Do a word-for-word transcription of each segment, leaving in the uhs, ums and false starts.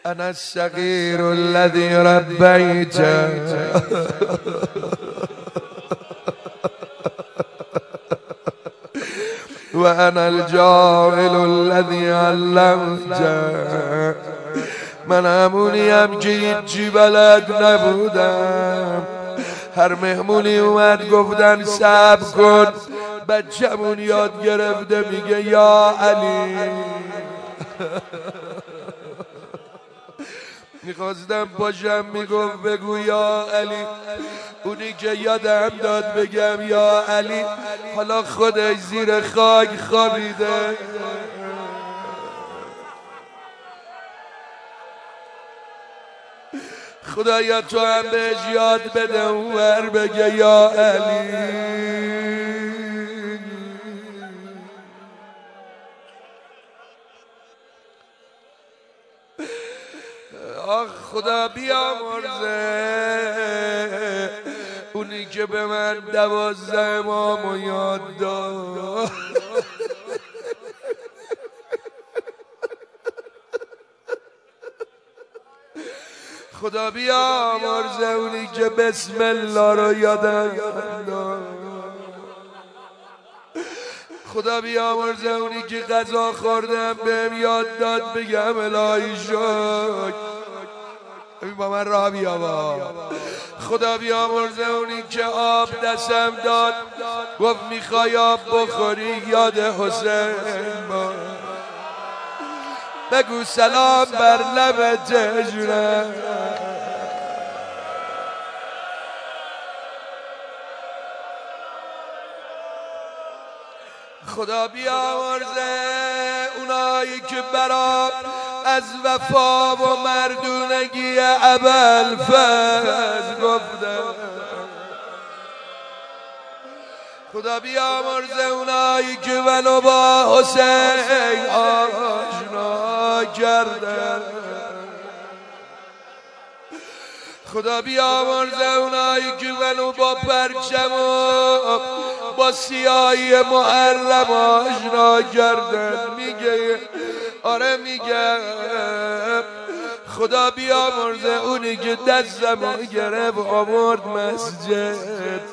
انا الصغير الذي ربيت وانا الجاهل الذي علمت. من همونیم که هیچی بلد نبودم. هر مهمونی اومد گفتن صبر کن، بچه‌مون یاد گرفته میگه یا علی. میخواستم پاشم میگفت بگو یا علی. اونی که یادم داد بگم یا علی حالا خودش زیر خاک خوابیده. خدایا تو هم بهش یاد بده اونور بگه یا علی. آخ خدا بیامرزه اونی که به من دوازده امامو یاد داد. خدا بیامرزه اونی که بسم الله رو یادم داد. خدا بیامرزه اونی که غذا خوردم بهم یاد داد بگم الهی شکر. ببین با من راه بیا. خدا بیامرزه اونی که آب دستم داد گفت میخوای آب بخوری یاد حسین با. بگو سلام بر لب جونم. خدا بیامرزه اونایی که برام از وفا و مردونگی ابوالفضل گفتن. خدا بیامرزه اونایی که منو با حسین آشنا کردن. خدا بیامرزه اونایی که منو با پرچم و با سیاهی محرم آشنا کردن. میگه آره میگه خدا بیامرزه اونی که دستمو گرفت آورد مسجد،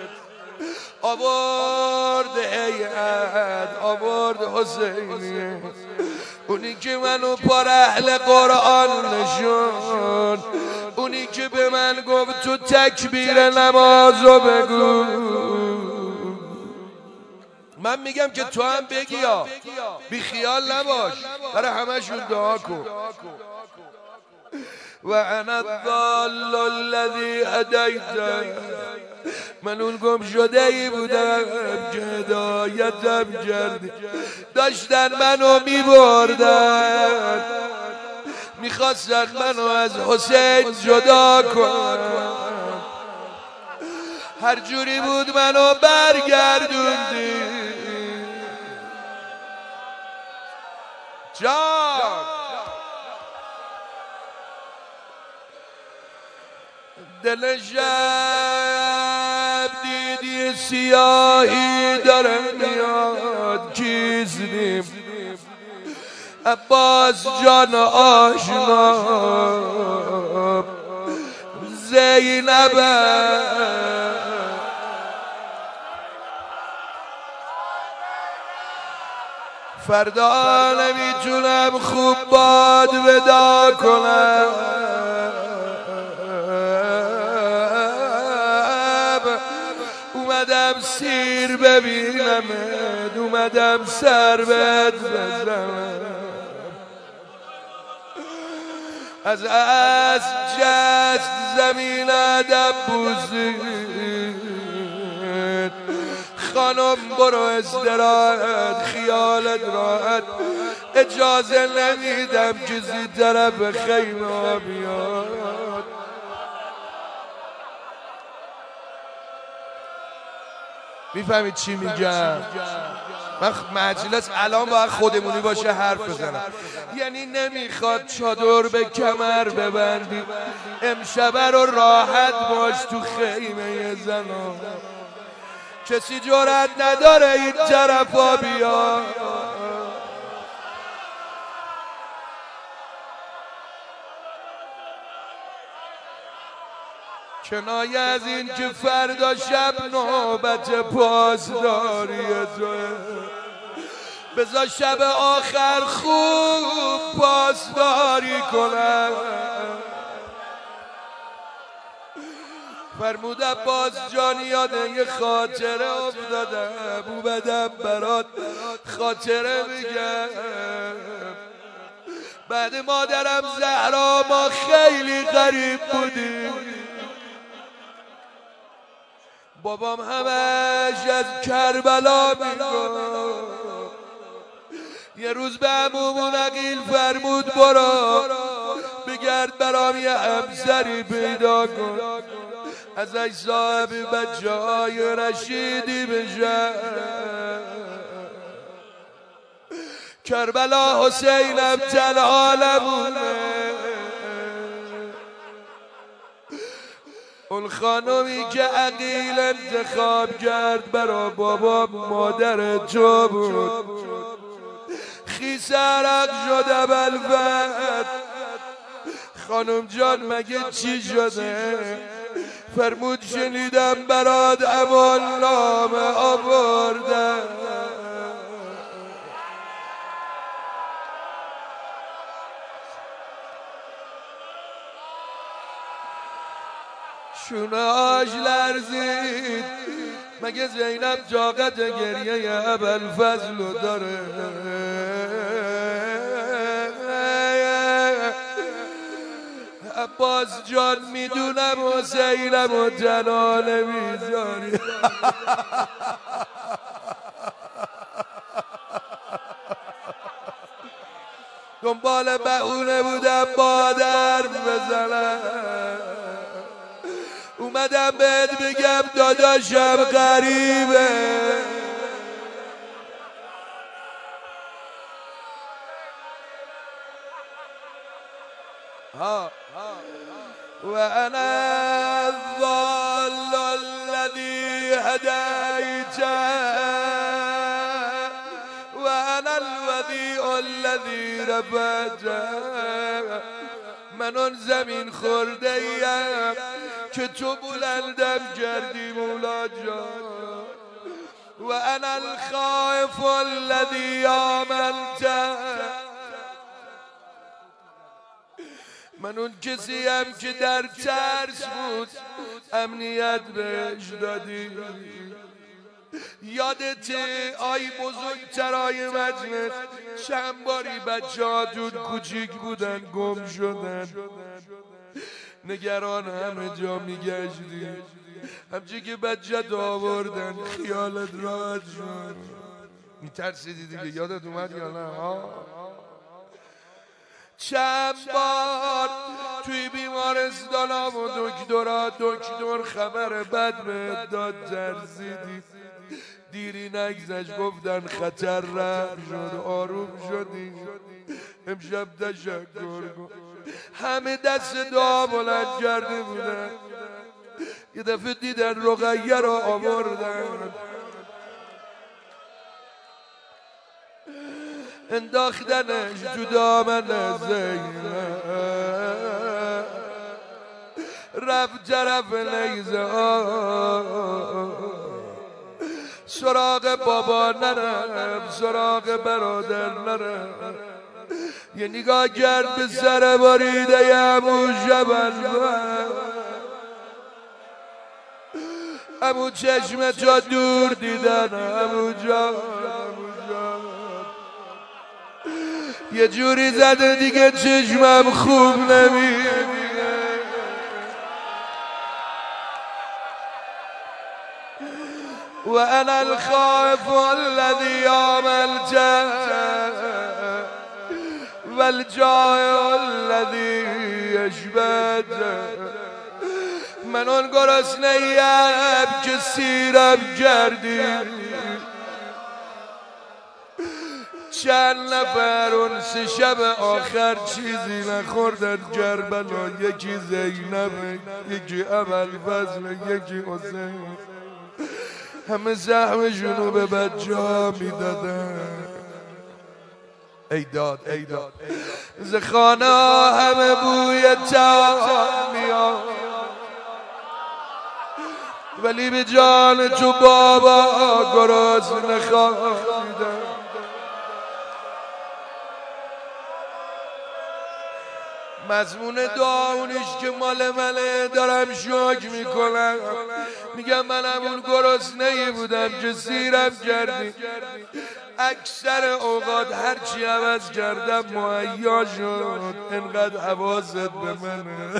آورد هیئت، آورد حسینیه. اونی که منو پر اهل قرآن نشون، اونی که به من گفت تو تکبیر نمازو بگو. من میگم که تو هم بگی یا بی خیال نباش، برای همشون دعا کن. و انا الضال الذی هدیت، من اون گم شده ای بودم که هدایتم کردی. داشتن منو میبردن، میخواستن منو از حسین جدا کنن. هر جوری بود منو برگردوندی جان. دل شب دیدی سیاهی داره میاد کیزنیم. عباس جان آشنا زینب فردا نمیتونم خوب باد ودا کنم. اومدم سیر ببینمت، اومدم سر بهت بزنم. از اسب جست زمین ادب بوسید. خانم برو استراحت، خیالت راحت، اجازه نمیدم کسی طرف خیمه بیاد. میفهمید چی میگم؟ من مجلس الان باید خودمونی باشه حرف بزنم. یعنی نمیخواد چادر به کمر ببندی، امشبه رو راحت باش تو خیمه زنان. کسی جرأت نداره این طرفا بیا. کنایه از این که فردا شب نوبت پاسداری توه، بذار شب آخر خوب پاسداری کنم. فرمود عباس جان یاده یه خاطره افتادم، اومدم برات خاطره میگم. بعد مادرم زهرا ما خیلی غریب بودیم، بابام همش از کربلا میگفت. یه روز به عمومون عقیل فرمود برو بگرد برام یه همسری پیدا کن، ازش صاحب بچه های رشیدی بشه. کربلا حسینم تنها نمونه، اون خانمی که عقیل انتخاب کرد برا بابا مادر تو بود. خیس عرق شده بلفت. خانم جان مگه چی شده؟ فرمود شنیدم برات امان نامه آوردم. شونه‌اش لرزید، مگه زینب طاقت گریه ابوالفضل رو داره؟ عباس جان میدونم حسینم و تنها نمیذاری. دنبال بهونه بودم با درد بزنم، اومدم بهت بگم داداشم غریبه. و انا الضال الذي هديت و انا الوديع الذي رفعت. من اون زمین خورده ایم که تو بلندم کردی مولا جان. و انا الخائف الذي آمنت. من اون کسیم که در ترس بود امنیت بهش دادی. یادت آی بزرگترای مجلس چند باری بچه ها دون کوچیک بودن گم شدن، نگران همه جا میگشتی، همچه که بچه تو آوردن خیالت راحت شد. میترسیدی دیگه، یادت اومد یا نه؟ ها چند بار توی بیمارستانم و دکترها دکتر خبر بد بهت داد ترسیدی، دیری نگذشت گفتن خطر رفت شد، آروم شدی. امشب تشکر کن، همه دست دعا بلند کرده بودن، یه دفعه دیدن رقیه را آوردن انداختنش تو دامن زینب، رفت طرف نیزه سراغ بابا نرم، سراغ برادر نرم. یه نگاه کرد به سر بریده عمو جبل، عمو چشم تا دور دیدن عمو جان، یه جوری زده دیگه چشمم خوب نمیبینه. و انا الخائف الذي عملت والجائع الذي اشبعت. من اون گرسنه ایم که سیرم کردی. چند نفر اون سه شب آخر چیزی نخوردن کربلا، یکی زینب، یکی ابوالفضل، یکی حسین، همه زحمشونو به بچه ها میدادن. ای داد ای داد ز خانه همه بوی طعام میاد. ولی به جان تو بابا گراز نخواهیدم. مضمون دعاونش که مال منه دارم شکر میکنم، میگم منم اون گرسنه‌ای بودم که سیرم کردی، اکثر اوقات هرچی عوض کردم مهیا شد، انقدر حواست به منه.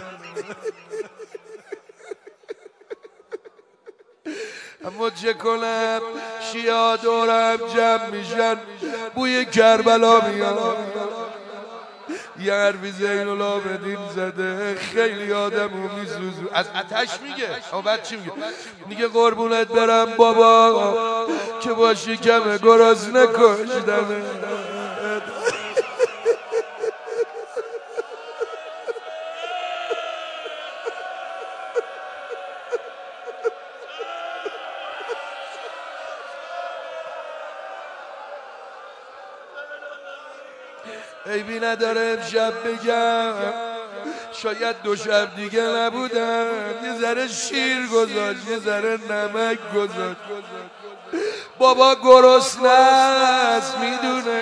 اما چه کنم شیعه دورم جمع میشن، بوی کربلا میاد. یه حرفی زین العابدین زده خیلی آدمو میسوزه، از آتش میگه. اما بعد چی میگه؟ میگه قربونت برم بابا که با شکم گرسنه کشتمه. عیبی نداره امشب بگم شاید دو شب دیگه نبودم، یه ذره شیر گذاشت، یه ذره نمک گذاشت. بابا گرسنه است میدونه،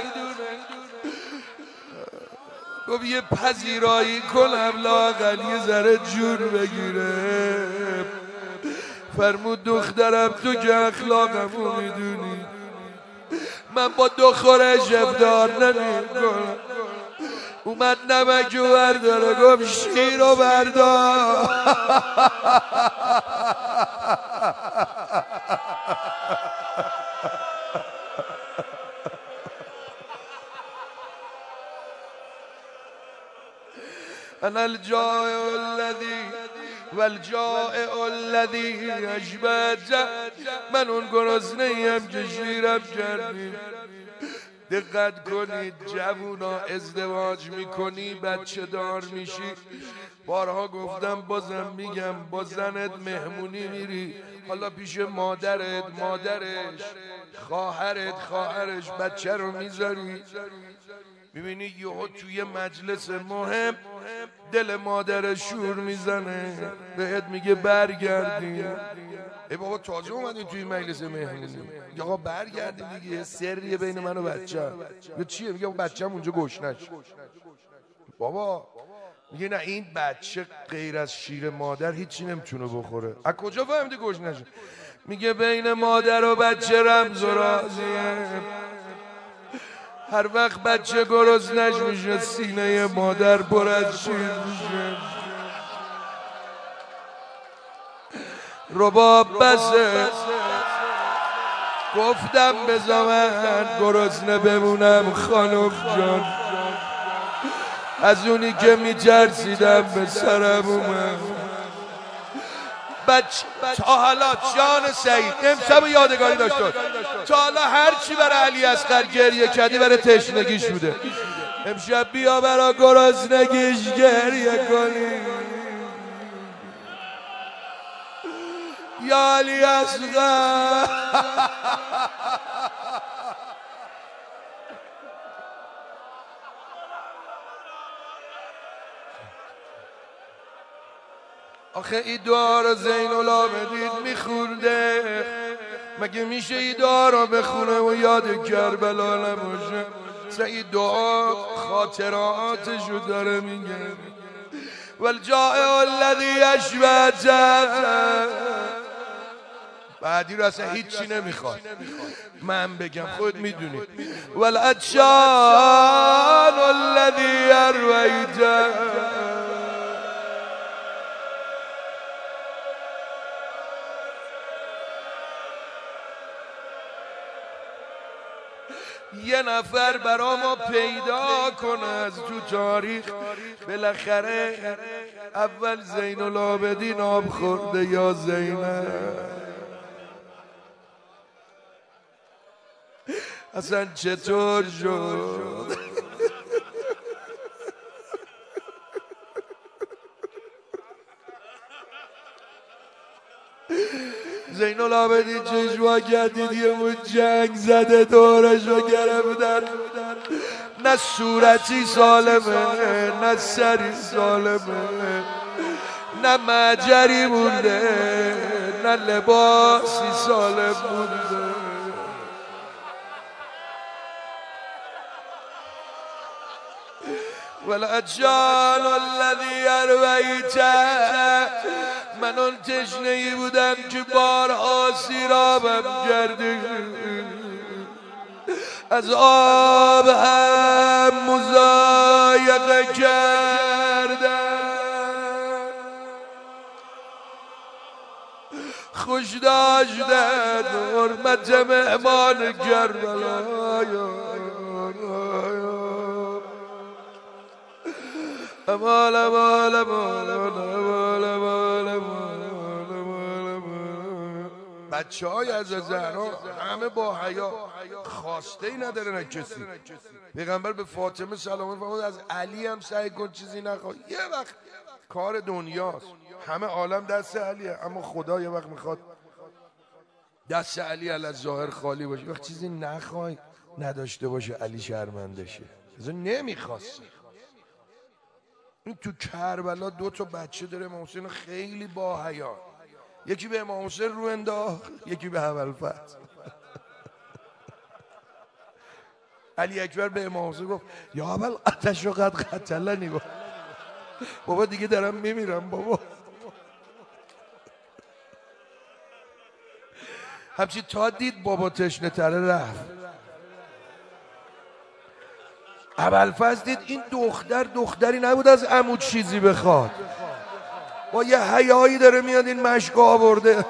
گفت یه پذیرایی کنم لااقل یه ذره جون بگیره. فرمود دخترم تو که اخلاقمو میدونی، من با دو خورش افطار نمی‌کنم. اومد نمک رو برداره، گفت شیر رو بردار. انا الجائع الذی والجائع الذی اشبعت، من اون گرسنه‌ایم که شیرم کردی. دقت کنید جوونا، ازدواج میکنی بچه دار میشی، بارها گفتم بازم میگم، با زنت مهمونی میری، حالا پیش مادرت، مادرش، خواهرت، خواهرش، بچه رو میذاری، میبینی یهو توی مجلس مهم دل مادر شور میزنه، بهت میگه برگردی. ای بابا تازه اومدین توی مجلس مهمونی، میگه آقا برگردی دیگه، سریه بین من و بچه‌م. میگه چیه؟ میگه بچه‌م اونجا گشنش. بابا میگه نه این بچه غیر از شیر مادر هیچی نمیتونه بخوره. از کجا فهمیدی گشنشه؟ میگه بین مادر و بچه رمز و رازیه، هر وقت بچه گرسنش میشه سینه مادر پر از شیر میشه. رباب بسه گفتم بذار من گرسنه بمونم خانم جان، از اونی که میترسیدم به سرم اومد. بچه تا حالا جان سعید امشب یادگاری داشت، تا حالا هر چی برای علی اصغر گریه کردی برای تشنگیش بوده، امشب بیا برای گرسنگیش گریه کنی. یا علی اصغر آخه این دعا رو زین العابدین میخونده، مگه میشه این دعا رو بخونه و یاد کربلا نباشه؟ این دعا خاطراتشو داره میگه. والجائع الذی اشبعت، بعدی رو اصلا هیچی نمیخواد من بگم، خود میدونی. والعطشان الذی ارویت، یه نفر برا ما پیدا کنه از تو تاریخ، بالاخره اول زین العابدین آب خورده یا زینب. اصلا چطور شد؟ زین العابدین چشوا کردید یه جنگ زده دورشو گرفتن، نه صورتی سالمه نه سری سالمه، نه مجری مونده نه لباسی سالم بوده. والأجال الذي ارویت، من اون تشنه‌ای بودم که بارها سیرابم کرده، از آب هم مضایقه کردم، خوش داشتن حرمت مهمان کربلا. امان امان امان امان امان امان. بچه های از زهرا همه با حیا، خواسته ای نداره نه کسی. پیغمبر به فاطمه سلام فرمود از علی هم سعی کن چیزی نخواه. یه وقت کار دنیاست، همه عالم دست علیه، اما خدا یه وقت میخواد دست علی علی ظاهر خالی باشه. وقت چیزی نخوای نداشته باشه علی شرمنده شه. از نمیخواست. این تو کربلا دو تا بچه داره امام حسین خیلی با حیا، یکی به امام حسین رو انداخت، یکی به ابوالفضل. علی اکبر به امام حسین گفت یا اول آتش رو قد قتلنی. گفت بابا دیگه دارم میمیرم بابا. همچی تا دید بابا تشنه تره رفت. ابوالفضل دید این دختر دختری نبود از عمو چیزی بخواد، با یه حیایی داره میاد این مشک آورده.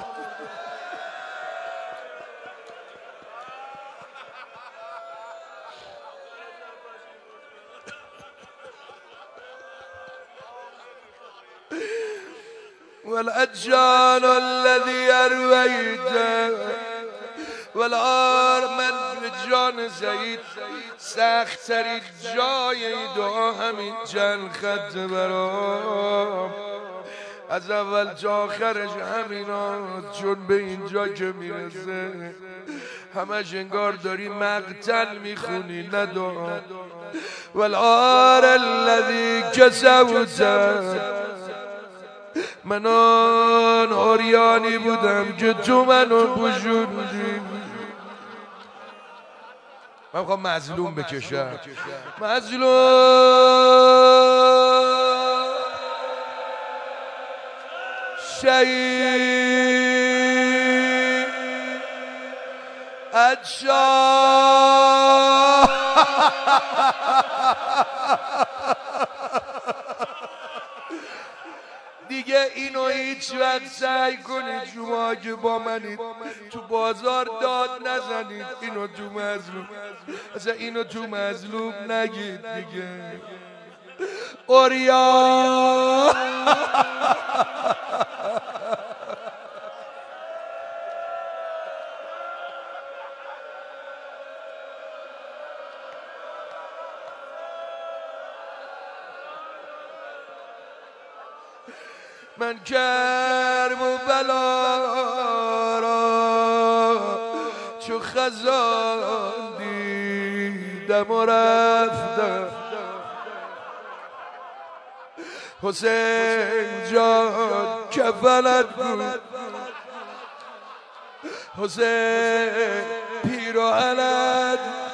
والأجان الذي ارویت، والآر من به جان زید سخت ترین جای دعا همین چند خط برام، از اول تا آخرش همینا، چون به اینجا که میرسه همش انگار داری مقتل میخونی نه دعا. والآر الذی کسوت، من آن عریانی بودم که تو منو پوشوندی. من میخوام مظلوم بکشم، مظلوم شهید ادشا. دیگه اینو هیچ وقت سعی کنید شما که با منید تو بازار داد نزنید اینو تو مظلوم، اصلا اینو تو مظلوم نگید دیگه. اوریا من کرب و بلا را چو خزان دیدم و رفتم، حسین جان کفلت بود، حسین پیراهنت